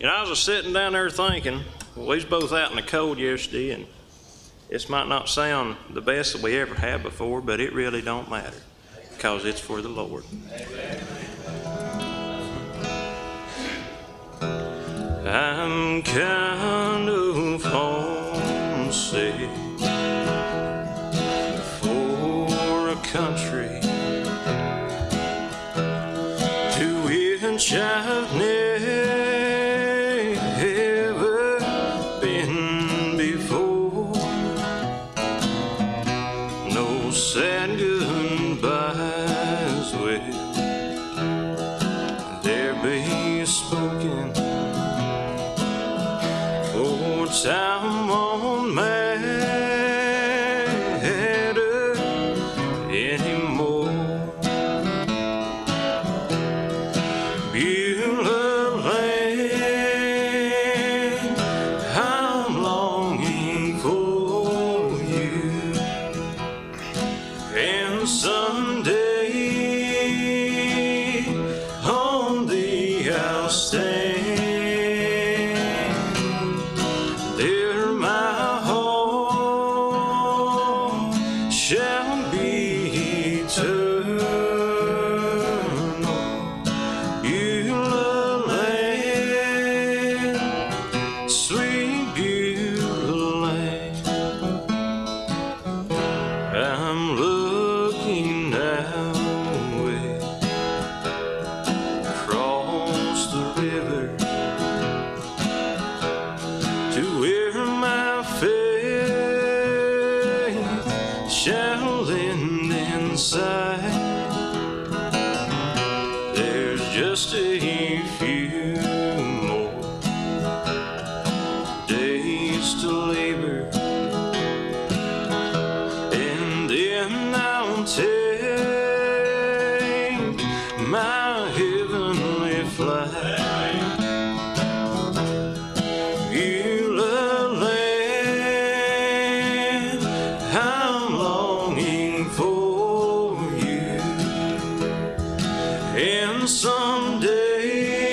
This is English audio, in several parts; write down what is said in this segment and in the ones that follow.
I was just sitting down there thinking, well, we was both out in the cold yesterday, and this might not sound the best that we ever had before, but it really don't matter because it's for the Lord. I'm kind of homesick for a country to which I've never been before. No sad goodbyes will there be spoken, for time won't matter anymore. Beulah land, I'm longing for you, and someday on thee I'll stand. There my home shall be eternal. Beulah land, sweet Beulah land. I'm looking now across the river to where my faith shall end inside. There's just a few more days to labor, and then I'll take my heavenly flight. Beulah land, I'm longing for you, and someday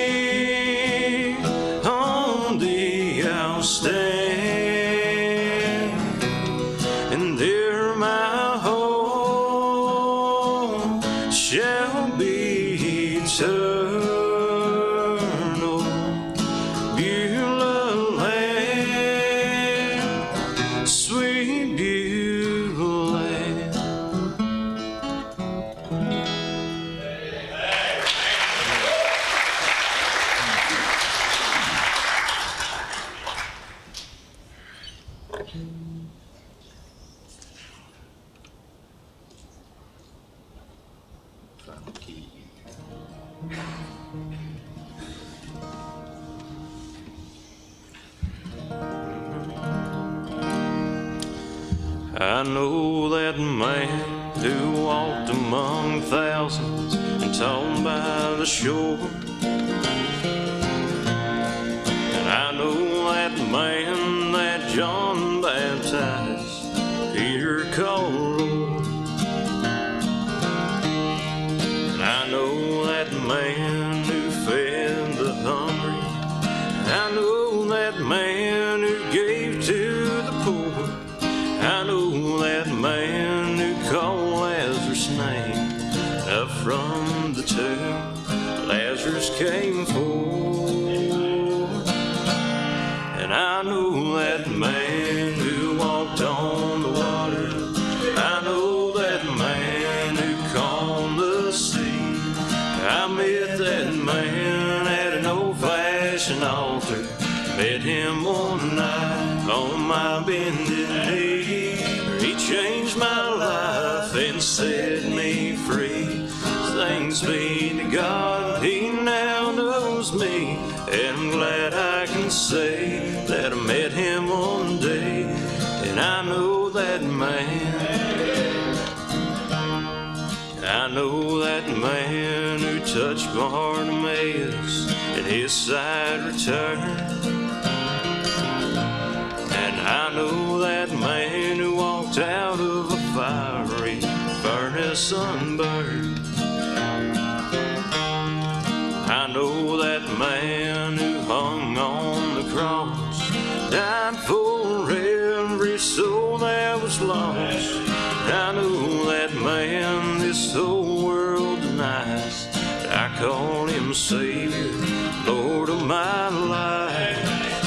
on thee I'll stand, and there my home shall be eternal. Beulah land, sweet Beulah land. I know that man who walked among thousands and taught by the shore. And I know that man that John baptized, Peter called Lord. And I know that man who fed the hungry. I know that man who gave to the poor. I know that man who called Lazarus' name. Up from the tomb, Lazarus came forth. And I know that man who walked on the water. I know that man who calmed the sea. I met that man at an old-fashioned altar. Met him one night on my bended knee. He changed my life and set me free. Thanks be to God, he now knows me. And I'm glad I can say that I met him one day. And I know that man. I know that man who touched Bartimaeus and his sight returned. And I know that man who walked out of a fiery furnace unburned. I know that man who hung on died for every soul that was lost. I know that man this whole world denies. I call him Savior, Lord of my life.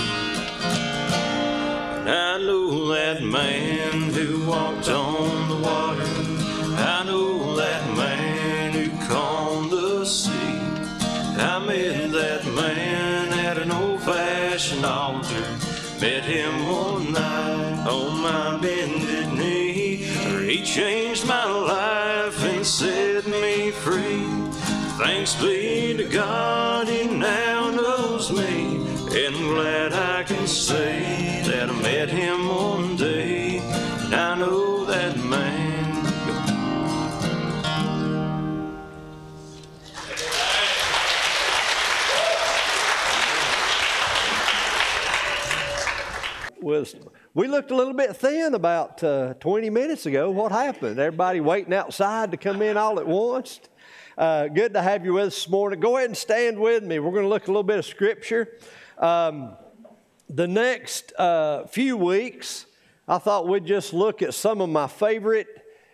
And I know that man who walked on the water. I know that man who calmed the sea. I met that man at an old-fashioned altar. Met him one night on my bended knee. He changed my life and set me free. Thanks be to God, he now knows me. And I'm glad I can say that I met him one day. And I know that man. We looked a little bit thin about 20 minutes ago. What happened? Everybody waiting outside to come in all at once? Good to have you with us this morning. Go ahead and stand with me. We're going to look a little bit of Scripture. The next few weeks, I thought we'd just look at some of my favorite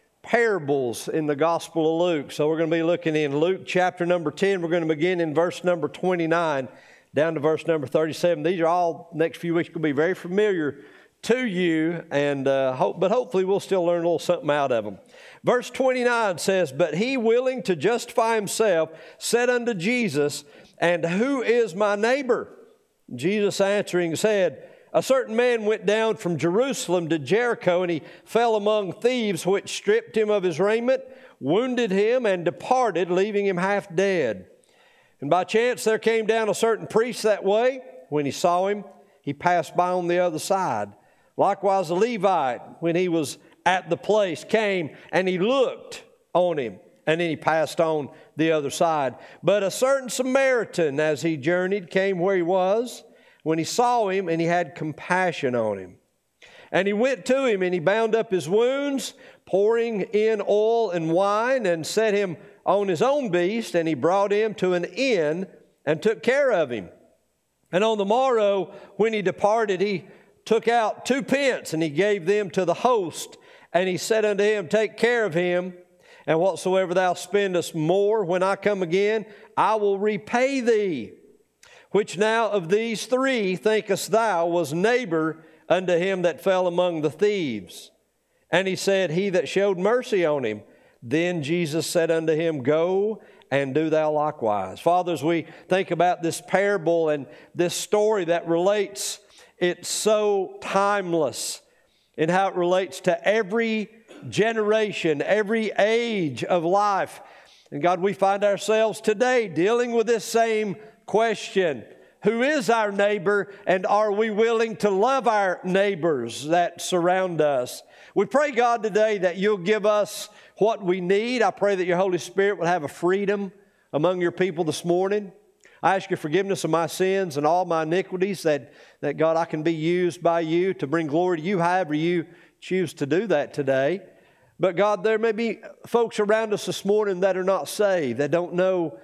parables in the Gospel of Luke. So we're going to be looking in Luke chapter number 10. We're going to begin in verse number 29 down to verse number 37. These are all, next few weeks, going to be very familiar to you, and but hopefully we'll still learn a little something out of them. Verse 29 says, "But he, willing to justify himself, said unto Jesus, And who is my neighbor? Jesus answering said, A certain man went down from Jerusalem to Jericho, and he fell among thieves, which stripped him of his raiment, wounded him, and departed, leaving him half dead. And by chance there came down a certain priest that way. When he saw him, he passed by on the other side. Likewise a Levite, when he was at the place, came and he looked on him, and then he passed on the other side. But a certain Samaritan, as he journeyed, came where he was. When he saw him, and he had compassion on him. And he went to him, and he bound up his wounds, pouring in oil and wine, and set him on his own beast, and he brought him to an inn and took care of him. And on the morrow, when he departed, he took out 2 pence, and he gave them to the host. And he said unto him, Take care of him, and whatsoever thou spendest more, when I come again, I will repay thee. Which now of these 3 thinkest thou was neighbor unto him that fell among the thieves? And he said, He that showed mercy on him. Then Jesus said unto him, Go and do thou likewise. Father, as we think about this parable and this story that relates, it's so timeless in how it relates to every generation, every age of life. And God, we find ourselves today dealing with this same question. Who is our neighbor, and are we willing to love our neighbors that surround us? We pray, God, today that you'll give us what we need. I pray that your Holy Spirit will have a freedom among your people this morning. I ask your forgiveness of my sins and all my iniquities, that God, I can be used by you to bring glory to you, however you choose to do that today. But God, there may be folks around us this morning that are not saved, that don't know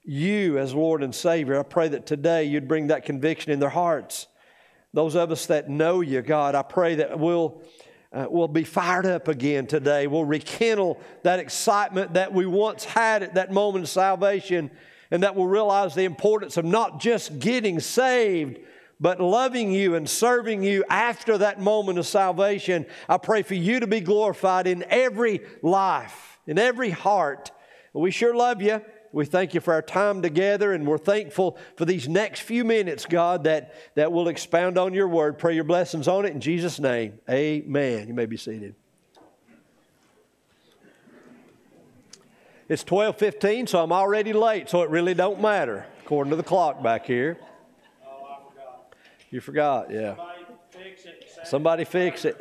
you as Lord and Savior. I pray that today you'd bring that conviction in their hearts. Those of us that know you, God, I pray that we'll be fired up again today. We'll rekindle that excitement that we once had at that moment of salvation, and that we'll realize the importance of not just getting saved, but loving you and serving you after that moment of salvation. I pray for you to be glorified in every life, in every heart. We sure love you. We thank you for our time together, and we're thankful for these next few minutes, God, that will expound on your word. Pray your blessings on it in Jesus' name. Amen. You may be seated. It's 12:15, so I'm already late, so it really don't matter, according to the clock back here. Oh, I forgot. You forgot, yeah. Somebody fix it.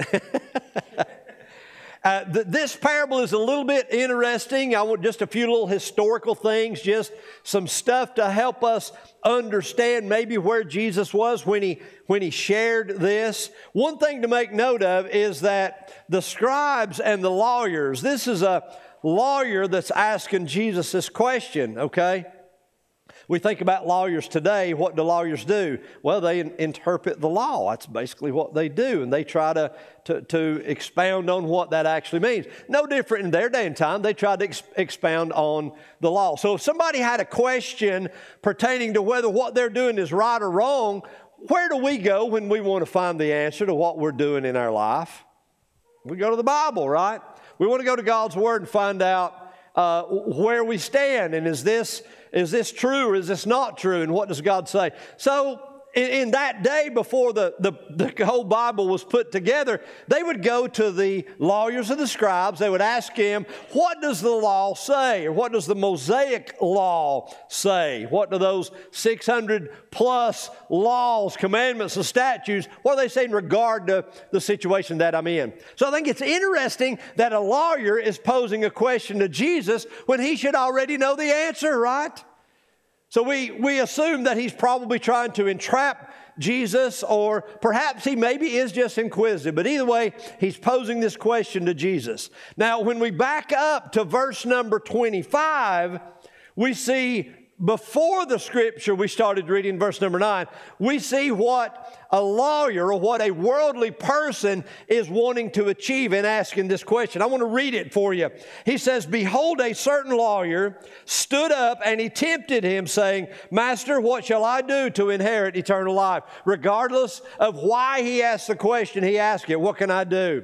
This parable is a little bit interesting. I want just a few little historical things, just some stuff to help us understand maybe where Jesus was when he shared this. One thing to make note of is that the scribes and the lawyers, this is a lawyer that's asking Jesus this question, okay? We think about lawyers today. What do lawyers do? Well, they interpret the law. That's basically what they do, and they try to expound on what that actually means. No different in their day and time. They tried to expound on the law. So if somebody had a question pertaining to whether what they're doing is right or wrong, where do we go when we want to find the answer to what we're doing in our life? We go to the Bible, right? We want to go to God's Word and find out where we stand, and is this true or is this not true, and what does God say? So in that day before the whole Bible was put together, they would go to the lawyers and the scribes. They would ask him, what does the law say? Or what does the Mosaic law say? What do those 600 plus laws, commandments, and statutes, what do they say in regard to the situation that I'm in? So I think it's interesting that a lawyer is posing a question to Jesus when he should already know the answer, right? So we assume that he's probably trying to entrap Jesus, or perhaps he maybe is just inquisitive. But either way, he's posing this question to Jesus. Now, when we back up to verse number 25, we see before the scripture we started reading, verse number 9, we see what a lawyer or what a worldly person is wanting to achieve in asking this question. I want to read it for you. He says, behold, a certain lawyer stood up and he tempted him, saying, Master, what shall I do to inherit eternal life? Regardless of why he asked the question, he asked it, what can I do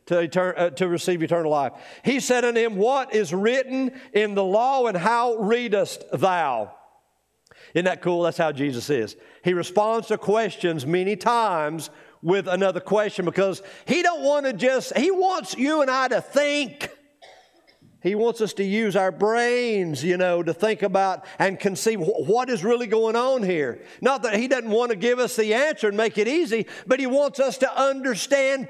to receive eternal life? He said unto him, what is written in the law, and how readest thou? Isn't that cool? That's how Jesus is. He responds to questions many times with another question, because he wants you and I to think. He wants us to use our brains, to think about and conceive what is really going on here. Not that he doesn't want to give us the answer and make it easy, but he wants us to understand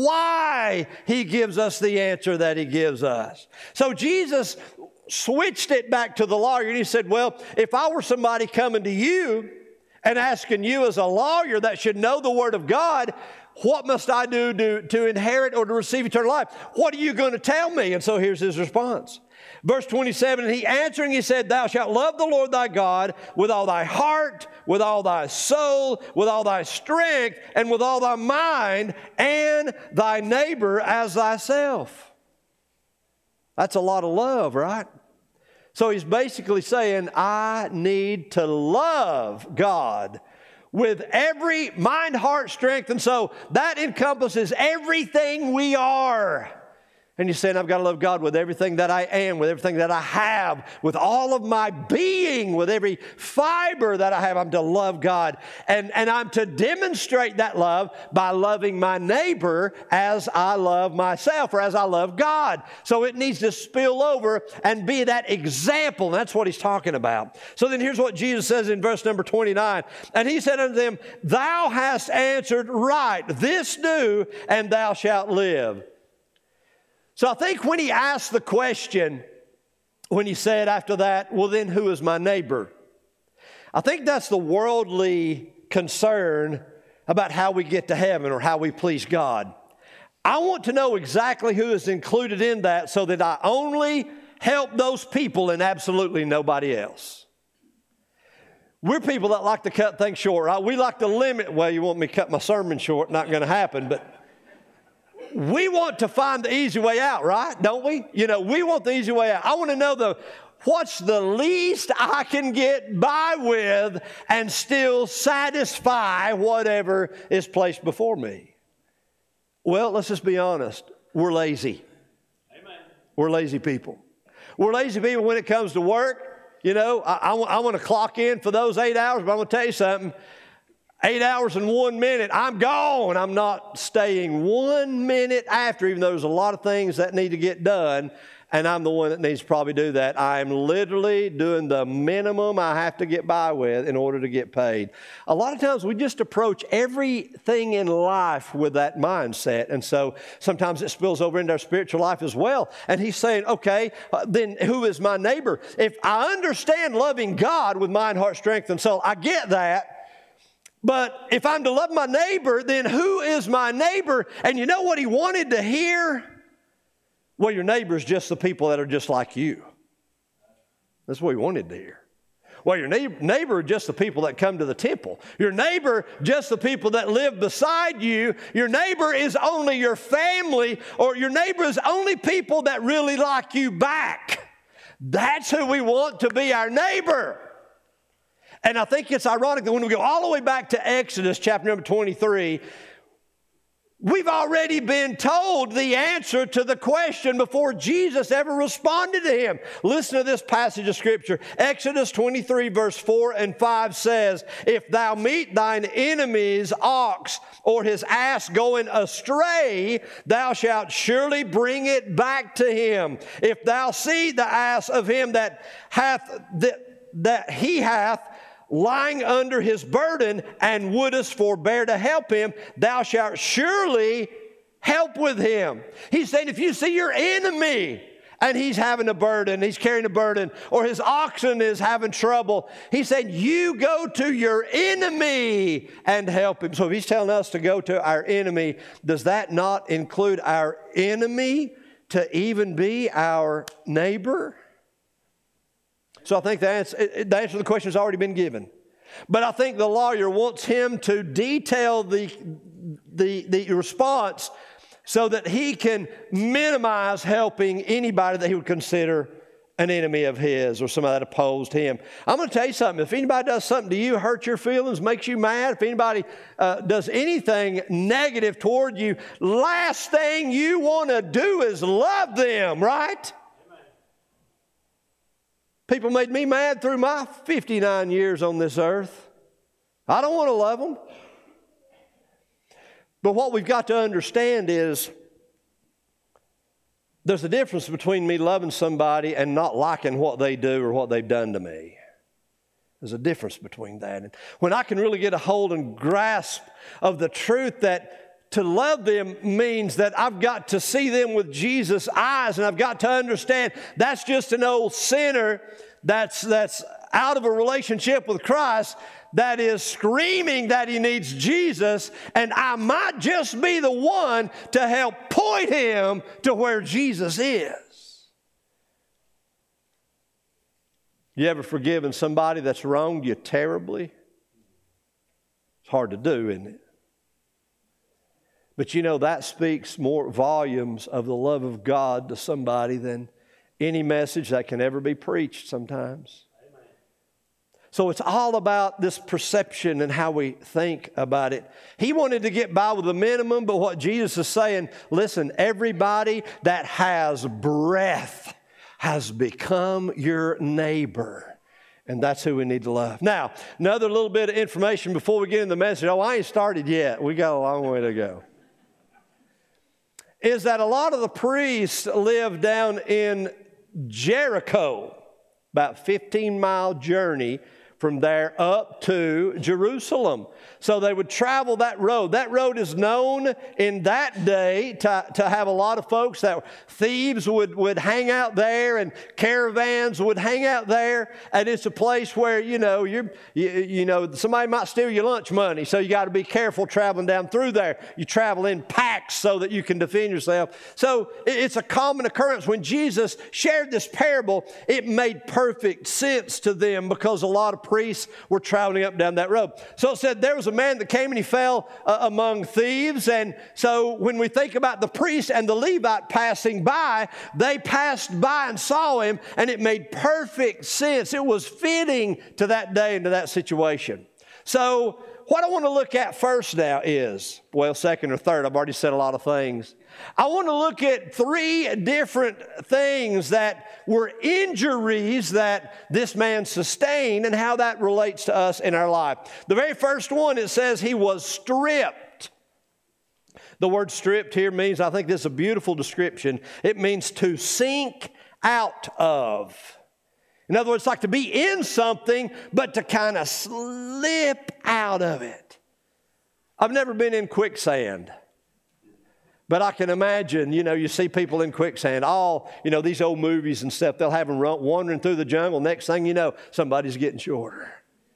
why he gives us the answer that he gives us. So Jesus switched it back to the lawyer, and he said, well, if I were somebody coming to you and asking you as a lawyer that should know the Word of God, what must I do to inherit or to receive eternal life? What are you going to tell me? And so here's his response. Verse 27, and he answering, he said, thou shalt love the Lord thy God with all thy heart, with all thy soul, with all thy strength, and with all thy mind, and thy neighbor as thyself. That's a lot of love, right? So he's basically saying, I need to love God with every mind, heart, strength. And so that encompasses everything we are. And you're saying, I've got to love God with everything that I am, with everything that I have, with all of my being, with every fiber that I have. I'm to love God. And I'm to demonstrate that love by loving my neighbor as I love myself, or as I love God. So it needs to spill over and be that example. And that's what he's talking about. So then here's what Jesus says in verse number 29. And he said unto them, thou hast answered right. This do, and thou shalt live. So I think when he asked the question, when he said after that, well then who is my neighbor? I think that's the worldly concern about how we get to heaven or how we please God. I want to know exactly who is included in that so that I only help those people and absolutely nobody else. We're people that like to cut things short, right? We like to limit, well, you want me to cut my sermon short, not going to happen, but we want to find the easy way out, right? Don't we? We want the easy way out. I want to know what's the least I can get by with and still satisfy whatever is placed before me. Well, let's just be honest. We're lazy. Amen. We're lazy people. We're lazy people when it comes to work. I want to clock in for those 8 hours, but I'm going to tell you something. 8 hours and 1 minute, I'm gone. I'm not staying 1 minute after, even though there's a lot of things that need to get done, and I'm the one that needs to probably do that. I'm literally doing the minimum I have to get by with in order to get paid. A lot of times we just approach everything in life with that mindset, and so sometimes it spills over into our spiritual life as well. And he's saying, okay, then who is my neighbor? If I understand loving God with mind, heart, strength, and soul, I get that. But if I'm to love my neighbor, then who is my neighbor? And you know what he wanted to hear? Well, your neighbor is just the people that are just like you. That's what he wanted to hear. Well, your neighbor are just the people that come to the temple. Your neighbor, just the people that live beside you. Your neighbor is only your family, or your neighbor is only people that really like you back. That's who we want to be our neighbor. And I think it's ironic that when we go all the way back to Exodus chapter number 23, we've already been told the answer to the question before Jesus ever responded to him. Listen to this passage of Scripture. Exodus 23 verse 4 and 5 says, "If thou meet thine enemy's ox or his ass going astray, thou shalt surely bring it back to him. If thou see the ass of him that he hath lying under his burden, and wouldest forbear to help him, thou shalt surely help with him." He's saying if you see your enemy and he's having a burden, he's carrying a burden, or his oxen is having trouble, he said, you go to your enemy and help him. So if he's telling us to go to our enemy, does that not include our enemy to even be our neighbor? So I think the answer to the question has already been given. But I think the lawyer wants him to detail the response so that he can minimize helping anybody that he would consider an enemy of his or somebody that opposed him. I'm going to tell you something. If anybody does something to you, hurt your feelings, makes you mad, if anybody does anything negative toward you, last thing you want to do is love them, right? People made me mad through my 59 years on this earth. I don't want to love them. But what we've got to understand is there's a difference between me loving somebody and not liking what they do or what they've done to me. There's a difference between that. And when I can really get a hold and grasp of the truth that to love them means that I've got to see them with Jesus' eyes, and I've got to understand that's just an old sinner that's out of a relationship with Christ that is screaming that he needs Jesus, and I might just be the one to help point him to where Jesus is. You ever forgiven somebody that's wronged you terribly? It's hard to do, isn't it? But you know, that speaks more volumes of the love of God to somebody than any message that can ever be preached sometimes. Amen. So it's all about this perception and how we think about it. He wanted to get by with the minimum, but what Jesus is saying, listen, everybody that has breath has become your neighbor. And that's who we need to love. Now, another little bit of information before we get into the message. Oh, I ain't started yet. We got a long way to go. Is that a lot of the priests live down in Jericho, about 15-mile journey from there up to Jerusalem. So they would travel that road. That road is known in that day to have a lot of folks that thieves would hang out there, and caravans would hang out there. And it's a place where, you know, somebody might steal your lunch money. So you got to be careful traveling down through there. You travel in packs so that you can defend yourself. So it's a common occurrence. When Jesus shared this parable, it made perfect sense to them because a lot of priests were traveling up down that road. So it said there was a man that came and he fell among thieves. And so when we think about the priest and the Levite passing by, they passed by and saw him, and it made perfect sense. It was fitting to that day and to that situation. So what I want to look at first now is, well, second or third, I've already said a lot of things. I want to look at three different things that were injuries that this man sustained and how that relates to us in our life. The very first one, it says he was stripped. The word stripped here means, I think this is a beautiful description, it means to sink out of. In other words, like to be in something, but to kind of slip out of it. I've never been in quicksand. But I can imagine, you see people in quicksand, these old movies and stuff, they'll have them wandering through the jungle. Next thing you know, somebody's getting shorter.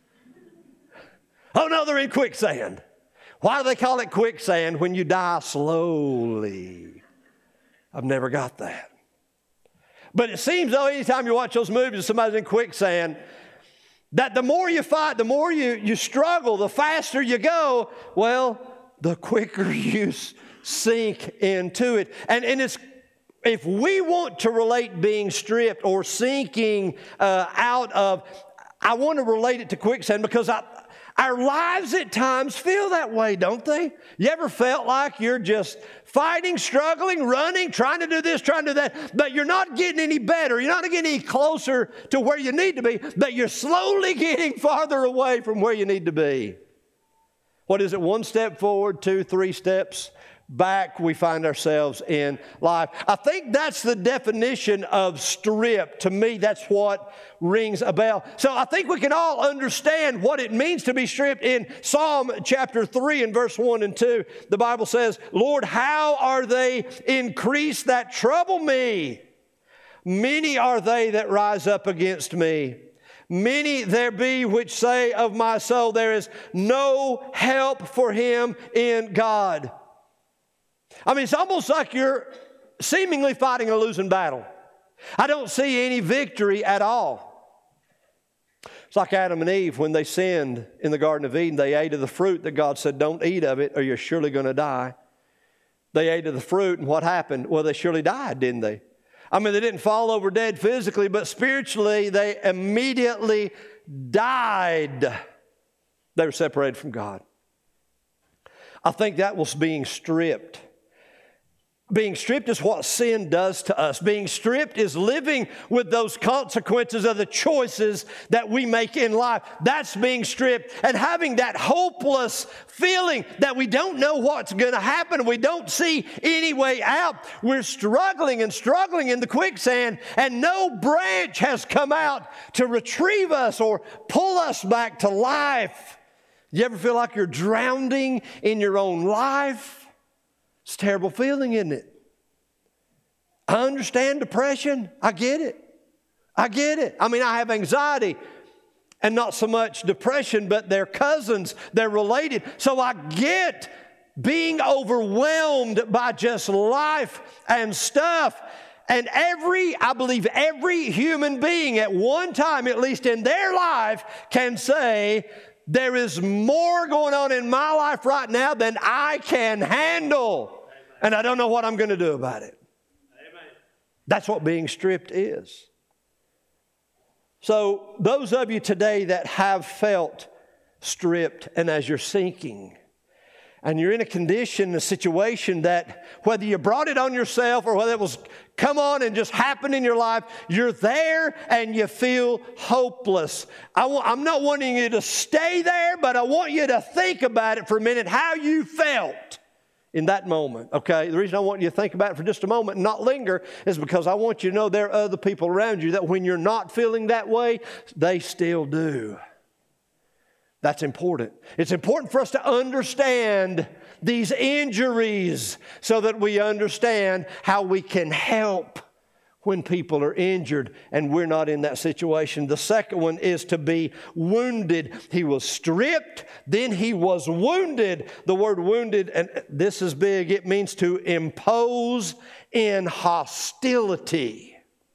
Oh no, they're in quicksand. Why do they call it quicksand when you die slowly? I've never got that. But it seems though, anytime you watch those movies and somebody's in quicksand, That the more you fight, the more you struggle, the faster you go, well, the quicker you sink into it. And it's, if we want to relate being stripped or sinking out of, I want to relate it to quicksand because our lives at times feel that way, don't they? You ever felt like you're just fighting, struggling, running, trying to do this, trying to do that, but you're not getting any better. You're not getting any closer to where you need to be, but you're slowly getting farther away from where you need to be. What is it? 1 step forward, 2, 3 steps back, we find ourselves in life. I think that's the definition of stripped. To me, that's what rings a bell. So I think we can all understand what it means to be stripped. In Psalm chapter 3 and verse 1 and 2, the Bible says, Lord, how are they increased that trouble me? Many are they that rise up against me. Many there be which say of my soul, there is no help for him in God. I mean, it's almost like you're seemingly fighting a losing battle. I don't see any victory at all. It's like Adam and Eve when they sinned in the Garden of Eden. They ate of the fruit that God said, don't eat of it or you're surely going to die. They ate of the fruit, and what happened? Well, they surely died, didn't they? I mean, they didn't fall over dead physically, but spiritually they immediately died. They were separated from God. I think that was being stripped. Being stripped is what sin does to us. Being stripped is living with those consequences of the choices that we make in life. That's being stripped. And having that hopeless feeling that we don't know what's going to happen. We don't see any way out. We're struggling and struggling in the quicksand, and no branch has come out to retrieve us or pull us back to life. You ever feel like you're drowning in your own life? It's a terrible feeling, isn't it? I understand depression. I get it. I get it. I mean, I have anxiety and not so much depression, but they're cousins. They're related. So I get being overwhelmed by just life and stuff. And I believe every human being at one time, at least in their life, can say, there is more going on in my life right now than I can handle. And I don't know what I'm going to do about it. Amen. That's what being stripped is. So those of you today that have felt stripped, and as you're sinking, and you're in a condition, a situation that whether you brought it on yourself or whether it was come on and just happened in your life, you're there and you feel hopeless. I'm not wanting you to stay there, but I want you to think about it for a minute, how you felt in that moment, okay? The reason I want you to think about it for just a moment and not linger is because I want you to know there are other people around you that when you're not feeling that way, they still do. That's important. It's important for us to understand these injuries so that we understand how we can help when people are injured and we're not in that situation. The second one is to be wounded. He was stripped, then he was wounded. The word wounded, and this is big, it means to impose in hostility.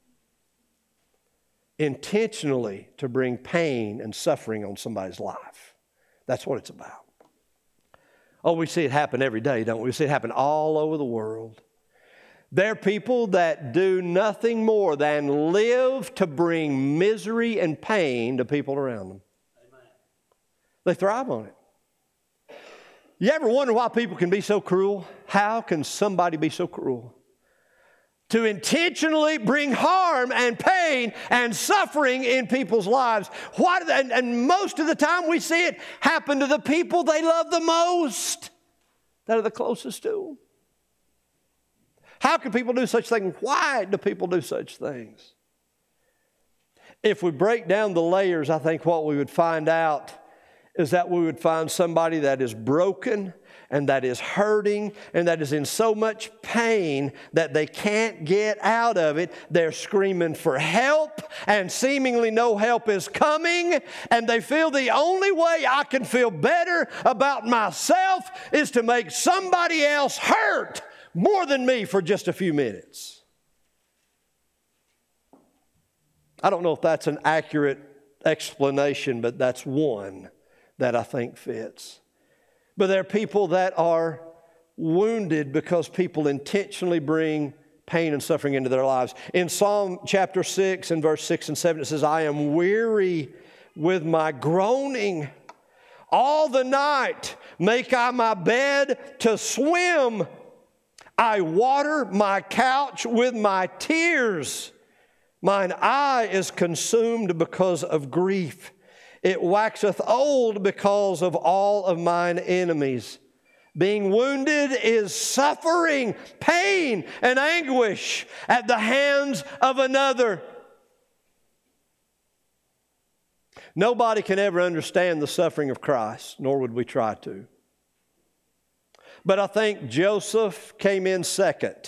Intentionally to bring pain and suffering on somebody's life. That's what it's about. Oh, we see it happen every day, don't we? We see it happen all over the world. There are people that do nothing more than live to bring misery and pain to people around them. Amen. They thrive on it. You ever wonder why people can be so cruel? How can somebody be so cruel? To intentionally bring harm and pain and suffering in people's lives. And most of the time we see it happen to the people they love the most, that are the closest to them. How can people do such things? Why do people do such things? If we break down the layers, I think what we would find out is that we would find somebody that is broken and that is hurting and that is in so much pain that they can't get out of it. They're screaming for help and seemingly no help is coming, and they feel the only way I can feel better about myself is to make somebody else hurt more than me for just a few minutes. I don't know if that's an accurate explanation, but that's one that I think fits. But there are people that are wounded because people intentionally bring pain and suffering into their lives. In Psalm chapter 6 and verse 6 and 7, it says, I am weary with my groaning. All the night make I my bed to swim. I water my couch with my tears. Mine eye is consumed because of grief. It waxeth old because of all of mine enemies. Being wounded is suffering, pain, and anguish at the hands of another. Nobody can ever understand the suffering of Christ, nor would we try to. But I think Joseph came in second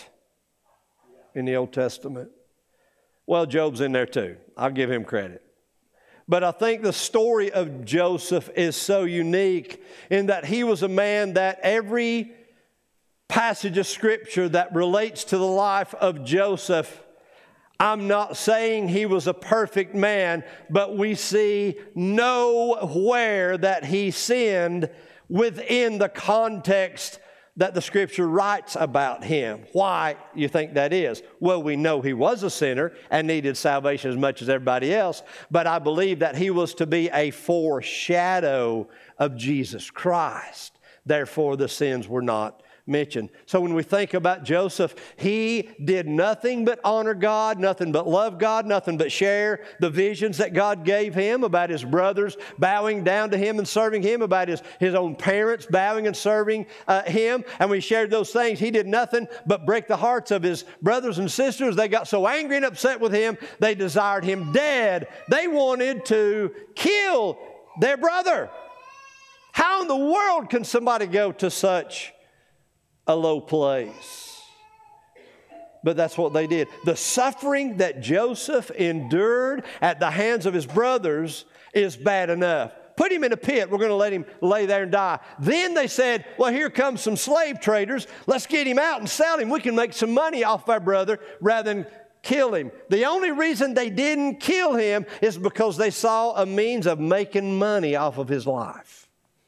in the Old Testament. Well, Job's in there too. I'll give him credit. But I think the story of Joseph is so unique in that he was a man that every passage of Scripture that relates to the life of Joseph, I'm not saying he was a perfect man, but we see nowhere that he sinned within the context that the Scripture writes about him. Why you think that is? Well, we know he was a sinner and needed salvation as much as everybody else, but I believe that he was to be a foreshadow of Jesus Christ. Therefore, the sins were not mentioned. So when we think about Joseph, he did nothing but honor God, nothing but love God, nothing but share the visions that God gave him about his brothers bowing down to him and serving him, about his own parents bowing and serving him. And we shared those things. He did nothing but break the hearts of his brothers and sisters. They got so angry and upset with him, they desired him dead. They wanted to kill their brother. How in the world can somebody go to such a low place? But that's what they did. The suffering that Joseph endured at the hands of his brothers is bad enough. Put him in a pit. We're going to let him lay there and die. Then they said, well, here comes some slave traders. Let's get him out and sell him. We can make some money off our brother rather than kill him. The only reason they didn't kill him is because they saw a means of making money off of his life.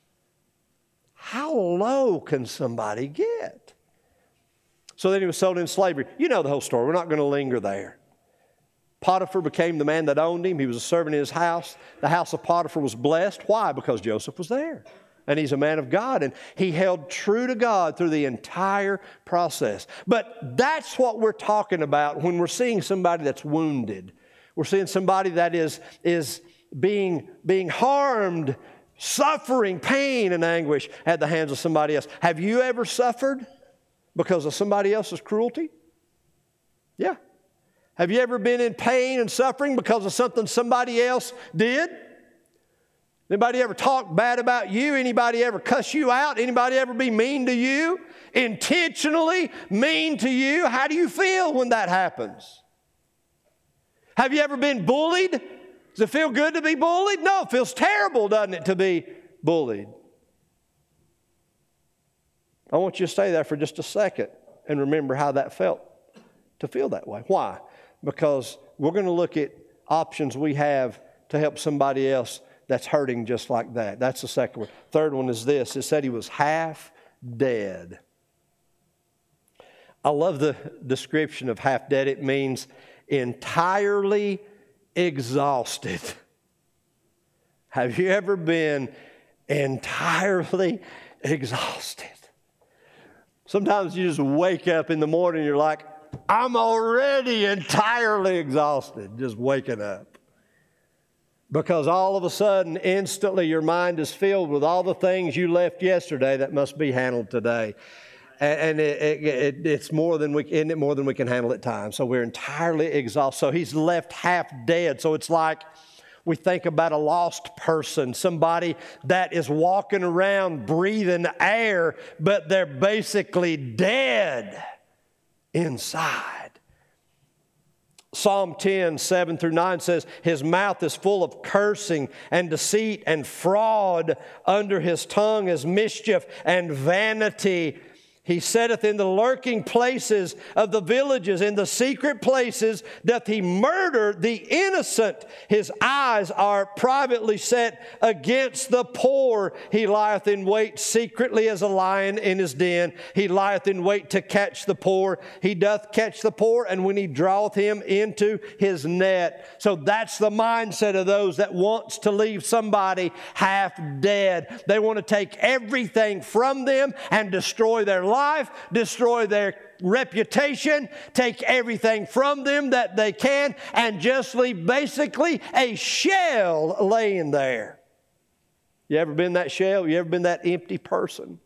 How low can somebody get? So then he was sold into slavery. You know the whole story. We're not going to linger there. Potiphar became the man that owned him. He was a servant in his house. The house of Potiphar was blessed. Why? Because Joseph was there. And he's a man of God. And he held true to God through the entire process. But that's what we're talking about when we're seeing somebody that's wounded. We're seeing somebody that is being harmed, suffering, pain, and anguish at the hands of somebody else. Have you ever suffered because of somebody else's cruelty? Yeah. Have you ever been in pain and suffering because of something somebody else did? Anybody ever talk bad about you? Anybody ever cuss you out? Anybody ever be mean to you? Intentionally mean to you? How do you feel when that happens? Have you ever been bullied? Does it feel good to be bullied? No, it feels terrible, doesn't it, to be bullied? I want you to stay there for just a second and remember how that felt to feel that way. Why? Because we're going to look at options we have to help somebody else that's hurting just like that. That's the second one. Third one is this. It said he was half dead. I love the description of half dead. It means entirely exhausted. Have you ever been entirely exhausted? Sometimes you just wake up in the morning and you're like, I'm already entirely exhausted, just waking up. Because all of a sudden, instantly, your mind is filled with all the things you left yesterday that must be handled today. And it's more than we can handle at times. So we're entirely exhausted. So he's left half dead. So it's like we think about a lost person, somebody that is walking around breathing air, but they're basically dead inside. Psalm 10, 7 through 9 says, his mouth is full of cursing and deceit and fraud. Under his tongue is mischief and vanity. He sitteth in the lurking places of the villages, in the secret places doth he murder the innocent. His eyes are privately set against the poor. He lieth in wait secretly as a lion in his den. He lieth in wait to catch the poor. He doth catch the poor, and when he draweth him into his net. So that's the mindset of those that wants to leave somebody half dead. They want to take everything from them and destroy their life, destroy their reputation, take everything from them that they can, and just leave basically a shell laying there. You ever been that shell? You ever been that empty person?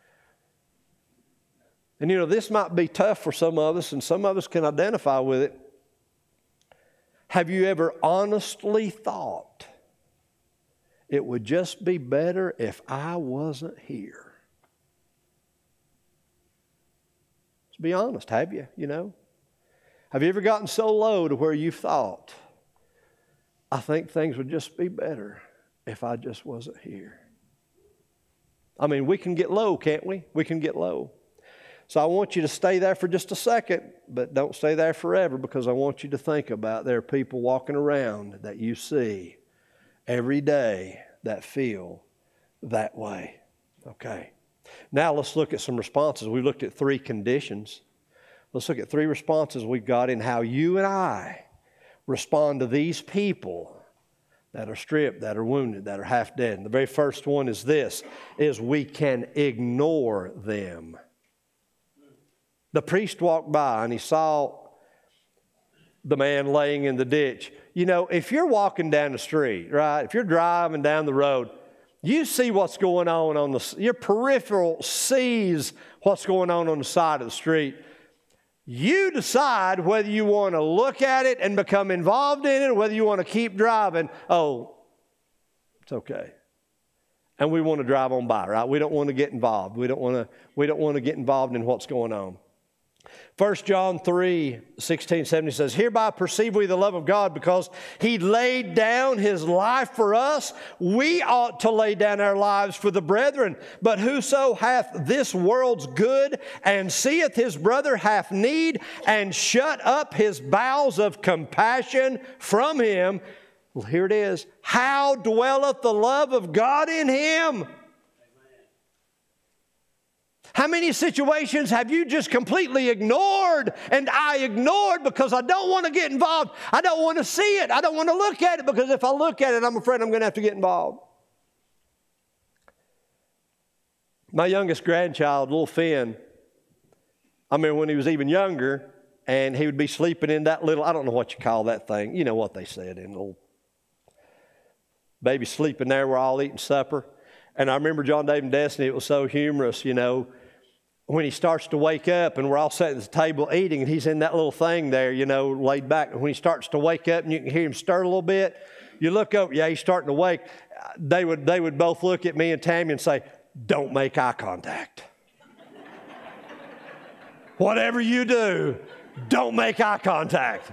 And you know, this might be tough for some of us, and some of us can identify with it. Have you ever honestly thought it would just be better if I wasn't here? Let's be honest, have you? You know? Have you ever gotten so low to where you've thought, I think things would just be better if I just wasn't here? I mean, we can get low, can't we? We can get low. So I want you to stay there for just a second, but don't stay there forever, because I want you to think about there are people walking around that you see every day that feel that way. Okay. Now let's look at some responses. We looked at 3 conditions. Let's look at 3 responses we've got in how you and I respond to these people that are stripped, that are wounded, that are half dead. And the very first one is this, is we can ignore them. The priest walked by and he saw the man laying in the ditch. You know, if you're walking down the street, right, if you're driving down the road, you see what's going on your peripheral sees what's going on the side of the street. You decide whether you want to look at it and become involved in it, or whether you want to keep driving. Oh, it's okay. And we want to drive on by, right? We don't want to get involved. We don't want to get involved in what's going on. 1 John 3:16-17 says, hereby perceive we the love of God, because He laid down His life for us. We ought to lay down our lives for the brethren. But whoso hath this world's good, and seeth his brother hath need, and shut up his bowels of compassion from him, well, here it is, how dwelleth the love of God in him? How many situations have you just completely ignored? And I ignored because I don't want to get involved. I don't want to see it. I don't want to look at it, because if I look at it, I'm afraid I'm going to have to get involved. My youngest grandchild, little Finn, I remember when he was even younger, and he would be sleeping in that little, I don't know what you call that thing. You know what they said, in little baby sleeping there. We're all eating supper. And I remember John David and Destiny, it was so humorous, you know, when he starts to wake up and we're all sitting at the table eating and he's in that little thing there, you know, laid back. And when he starts to wake up and you can hear him stir a little bit, you look over, yeah, he's starting to wake. They would both look at me and Tammy and say, don't make eye contact. Whatever you do, don't make eye contact.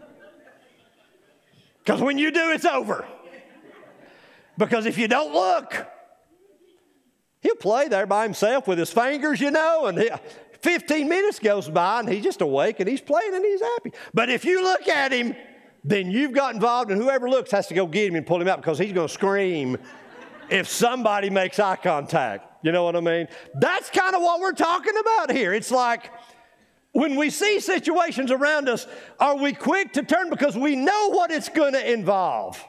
Because when you do, it's over. Because if you don't look, he'll play there by himself with his fingers, you know, and 15 minutes goes by and he's just awake and he's playing and he's happy. But if you look at him, then you've got involved, and whoever looks has to go get him and pull him out, because he's going to scream if somebody makes eye contact. You know what I mean? That's kind of what we're talking about here. It's like when we see situations around us, are we quick to turn because we know what it's going to involve?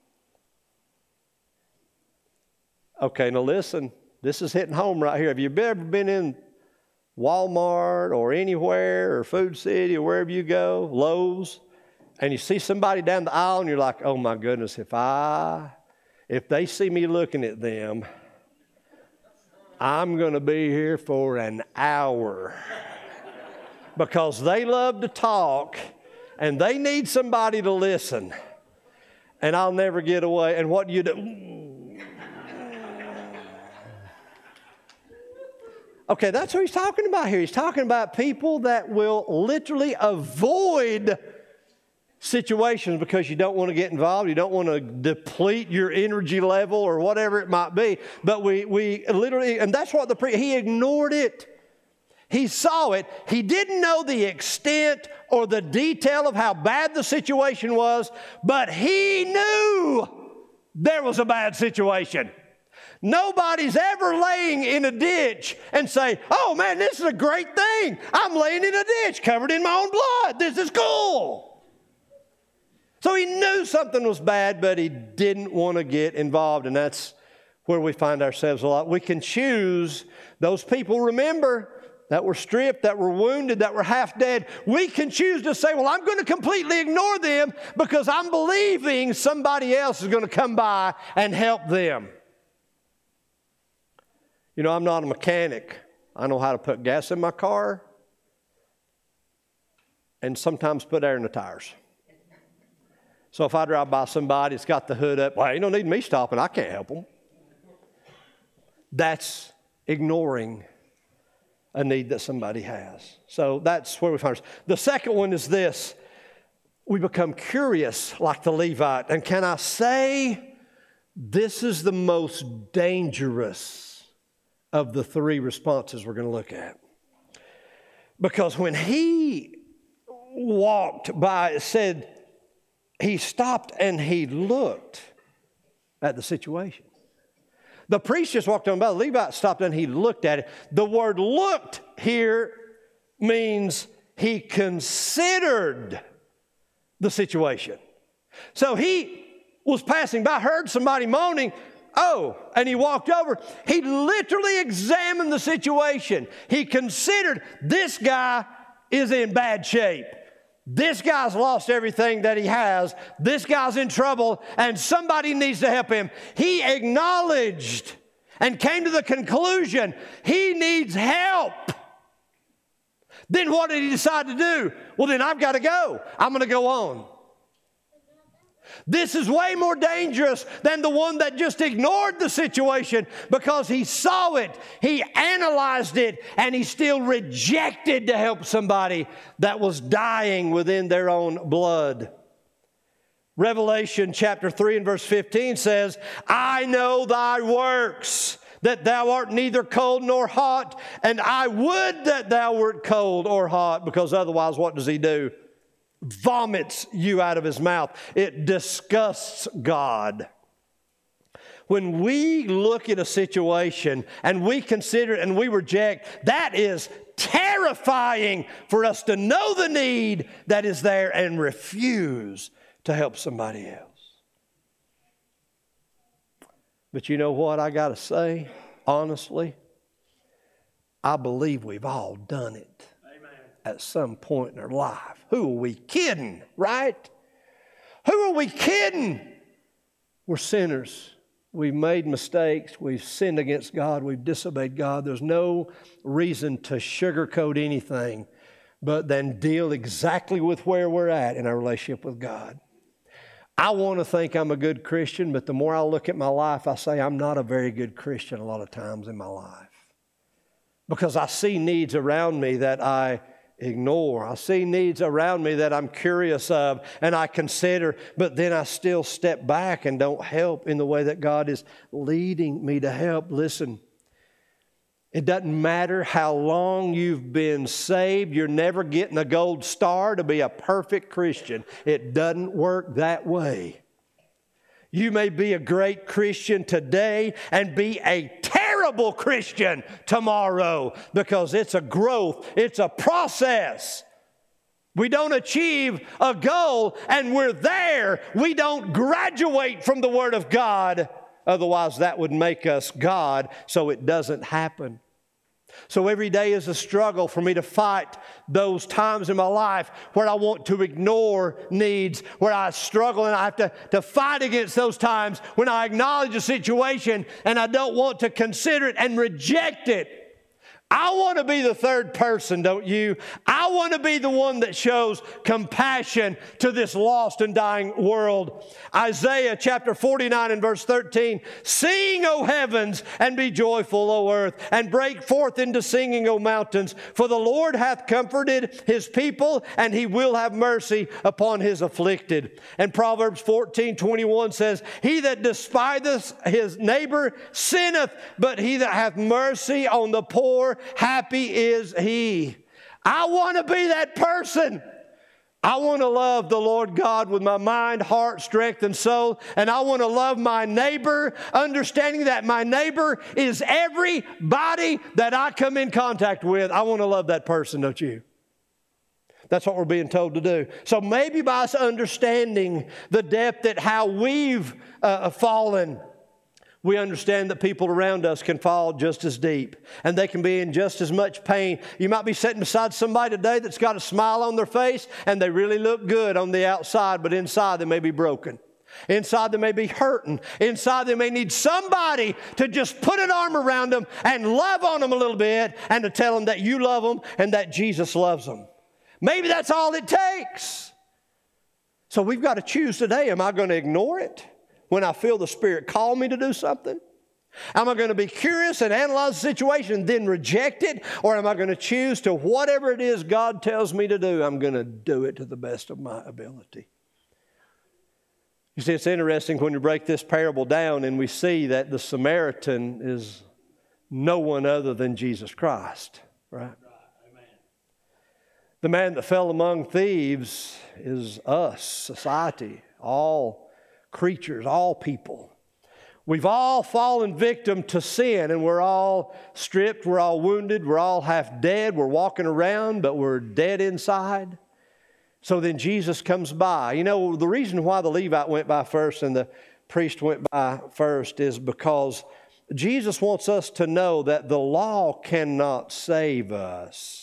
Okay, now listen. This is hitting home right here. Have you ever been in Walmart or anywhere, or Food City, or wherever you go, Lowe's, and you see somebody down the aisle and you're like, oh my goodness, if they see me looking at them, I'm going to be here for an hour, because they love to talk and they need somebody to listen, and I'll never get away. And what do you do? Okay, that's what he's talking about here. He's talking about people that will literally avoid situations because you don't want to get involved. You don't want to deplete your energy level or whatever it might be. But we literally, and that's what he ignored it. He saw it. He didn't know the extent or the detail of how bad the situation was, but he knew there was a bad situation. Nobody's ever laying in a ditch and say, oh man, this is a great thing. I'm laying in a ditch covered in my own blood. This is cool. So he knew something was bad, but he didn't want to get involved, and that's where we find ourselves a lot. We can choose those people, remember, that were stripped, that were wounded, that were half dead. We can choose to say, well, I'm going to completely ignore them because I'm believing somebody else is going to come by and help them. You know, I'm not a mechanic. I know how to put gas in my car and sometimes put air in the tires. So if I drive by somebody that's got the hood up, well, you don't need me stopping. I can't help them. That's ignoring a need that somebody has. So that's where we find ourselves. The second one is this. We become curious like the Levite. And can I say, this is the most dangerous of the three responses we're going to look at. Because when he walked by, it said he stopped and he looked at the situation. The priest just walked on by. The Levite stopped and he looked at it. The word looked here means he considered the situation. So he was passing by, heard somebody moaning, and he walked over. He literally examined the situation. He considered, this guy is in bad shape. This guy's lost everything that he has. This guy's in trouble, and somebody needs to help him. He acknowledged and came to the conclusion he needs help. Then what did he decide to do? Well, then I've got to go. I'm going to go on. This is way more dangerous than the one that just ignored the situation because he saw it, he analyzed it, and he still rejected to help somebody that was dying within their own blood. Revelation chapter 3 and verse 15 says, I know thy works, that thou art neither cold nor hot, and I would that thou wert cold or hot, because otherwise what does he do? Vomits you out of his mouth. It disgusts God. When we look at a situation and we consider it and we reject, that is terrifying for us to know the need that is there and refuse to help somebody else. But you know what I got to say, honestly? I believe we've all done it. At some point in our life. Who are we kidding, right? Who are we kidding? We're sinners. We've made mistakes. We've sinned against God. We've disobeyed God. There's no reason to sugarcoat anything but then deal exactly with where we're at in our relationship with God. I want to think I'm a good Christian, but the more I look at my life, I say I'm not a very good Christian a lot of times in my life. Because I see needs around me that I ignore. I see needs around me that I'm curious of and I consider, but then I still step back and don't help in the way that God is leading me to help. Listen, it doesn't matter how long you've been saved. You're never getting a gold star to be a perfect Christian. It doesn't work that way. You may be a great Christian today and be a terrible Christian tomorrow because it's a growth, it's a process. We don't achieve a goal and we're there. We don't graduate from the Word of God. Otherwise, that would make us God, so it doesn't happen. So every day is a struggle for me to fight those times in my life where I want to ignore needs, where I struggle and I have to fight against those times when I acknowledge a situation and I don't want to consider it and reject it. I want to be the third person, don't you? I want to be the one that shows compassion to this lost and dying world. Isaiah chapter 49 and verse 13, sing, O heavens, and be joyful, O earth, and break forth into singing, O mountains. For the Lord hath comforted his people, and he will have mercy upon his afflicted. And Proverbs 14:21 says, he that despiseth his neighbor sinneth, but he that hath mercy on the poor happy is he. I want to be that person. I want to love the Lord God with my mind, heart, strength, and soul. And I want to love my neighbor, understanding that my neighbor is everybody that I come in contact with. I want to love that person, don't you? That's what we're being told to do. So maybe by us understanding the depth at how we've fallen, we understand that people around us can fall just as deep, and they can be in just as much pain. You might be sitting beside somebody today that's got a smile on their face, and they really look good on the outside, but inside they may be broken. Inside they may be hurting. Inside they may need somebody to just put an arm around them and love on them a little bit, and to tell them that you love them and that Jesus loves them. Maybe that's all it takes. So we've got to choose today. Am I going to ignore it when I feel the Spirit call me to do something? Am I going to be curious and analyze the situation and then reject it? Or am I going to choose to whatever it is God tells me to do, I'm going to do it to the best of my ability? You see, it's interesting when you break this parable down and we see that the Samaritan is no one other than Jesus Christ, right? The man that fell among thieves is us, society, all creatures, all people. We've all fallen victim to sin, and we're all stripped, we're all wounded, we're all half dead, we're walking around, but we're dead inside. So then Jesus comes by. You know, the reason why the Levite went by first and the priest went by first is because Jesus wants us to know that the law cannot save us,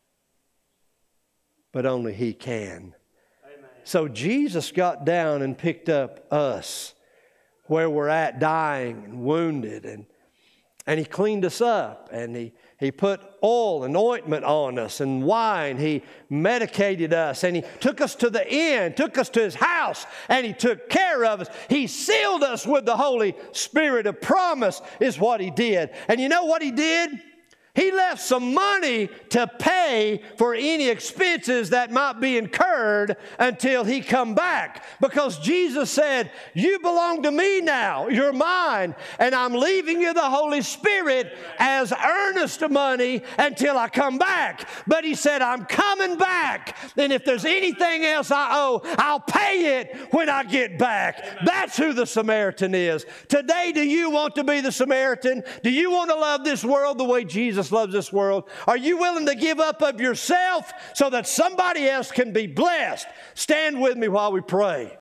but only He can. Amen. So Jesus got down and picked up us where we're at, dying and wounded, and He cleaned us up, and He put oil and ointment on us and wine. He medicated us, and He took us to the inn, took us to His house, and He took care of us. He sealed us with the Holy Spirit of promise is what He did. And you know what He did? He left some money to pay for any expenses that might be incurred until He come back. Because Jesus said, you belong to me now. You're mine. And I'm leaving you the Holy Spirit as earnest money until I come back. But He said, I'm coming back. And if there's anything else I owe, I'll pay it when I get back. Amen. That's who the Samaritan is. Today, do you want to be the Samaritan? Do you want to love this world the way Jesus loves this world? Are you willing to give up of yourself so that somebody else can be blessed? Stand with me while we pray.